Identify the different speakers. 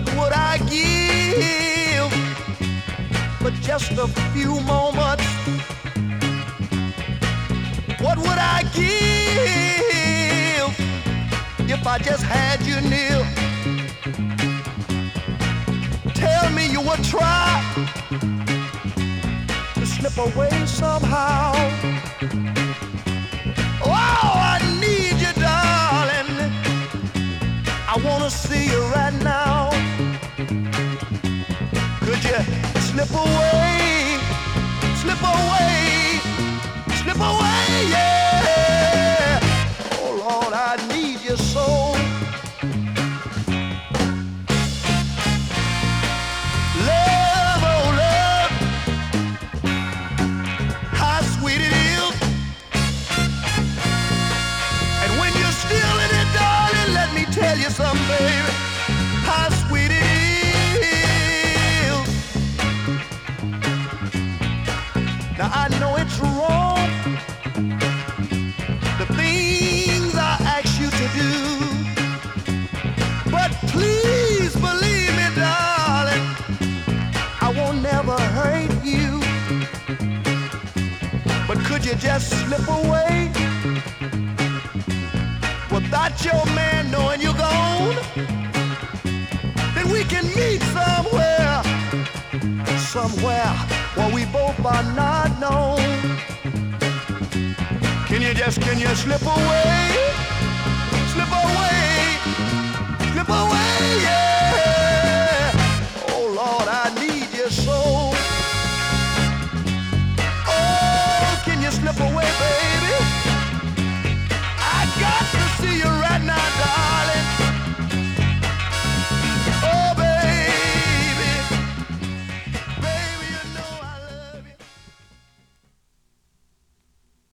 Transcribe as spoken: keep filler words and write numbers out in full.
Speaker 1: What would I give for just a few moments? What would I give if I just had you near? Tell me you would try to slip away somehow. Oh, I need you, darling. I wanna see you right now. Could you slip away, slip away, slip away, yeah. Oh Lord, I need you so. Love, oh love, how sweet it is. And when you're still in it, darling, let me tell you something, baby, how sweet it is. Now I know it's wrong, the things I ask you to do, but please believe me, darling, I won't never hurt you. But could you just slip away without your man knowing you're gone? Then we can meet somewhere, somewhere where we both are not known. Can you just, can you slip away, slip away?